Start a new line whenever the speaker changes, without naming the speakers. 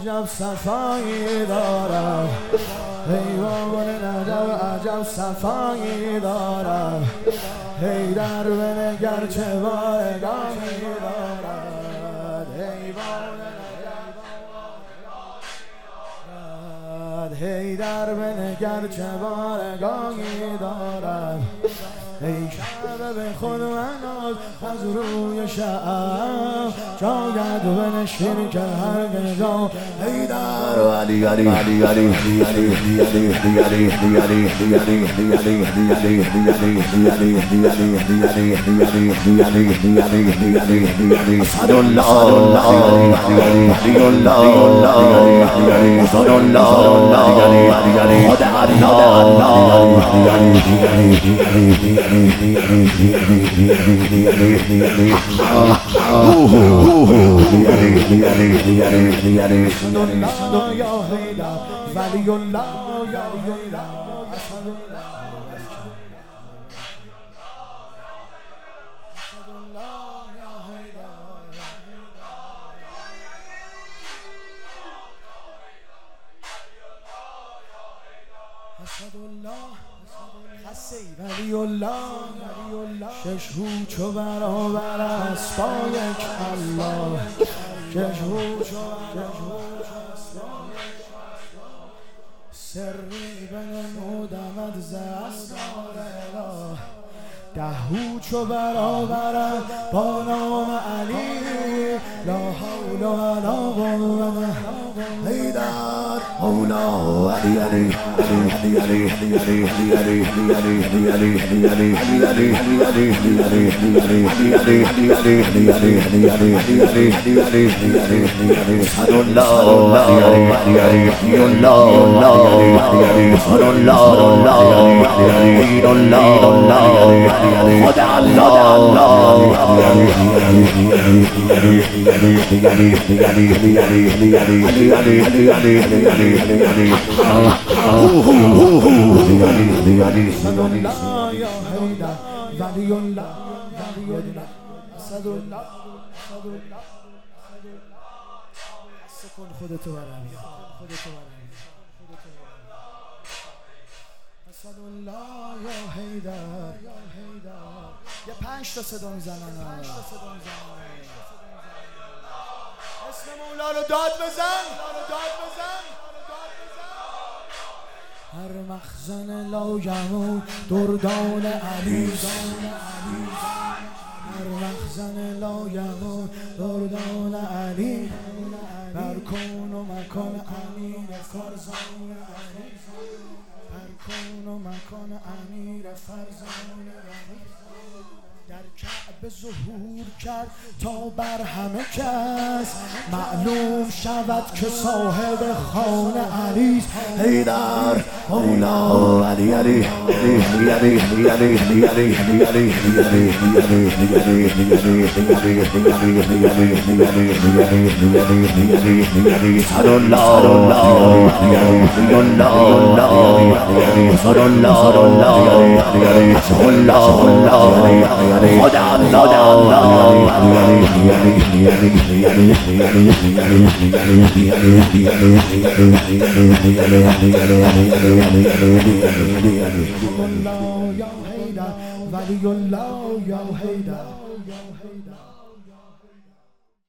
عجب صفایی دارم، حیوان نجف عجب صفایی دارم. حیدر بنگر چه بارگاهی دارد، حیوان حیدر بنگر چه بارگاهی دارد. ای کعبه به خود مناز از روی شعب، جاید بنشین که هر جا حیدر علی علی علی علی ولی الله شش رو چو برابر است با یک الله، شش رو چو سری بنمودمت ز اسرار اله. دهو چو برابر با نام علی، لا حول ولا قوة حیدر مولا علی علی علی علی علی علی خودتو برم اسد الله یا حیدر. یه 5 تا صدا میزنن، اسم مولا رو داد بزن. هر مخزن لاجمون دردان علی، هر مخزن لاجمون دردان علی. بر کون و مکان امیر فرزان علی، بر کون و مکان امیر فرزان علی. در کعبه ظهور کرد تا بر همه کس معلوم شود که صاحب خانه علی است. حیدر مولا علی علی علی علی علی ولی الله یا حیدر.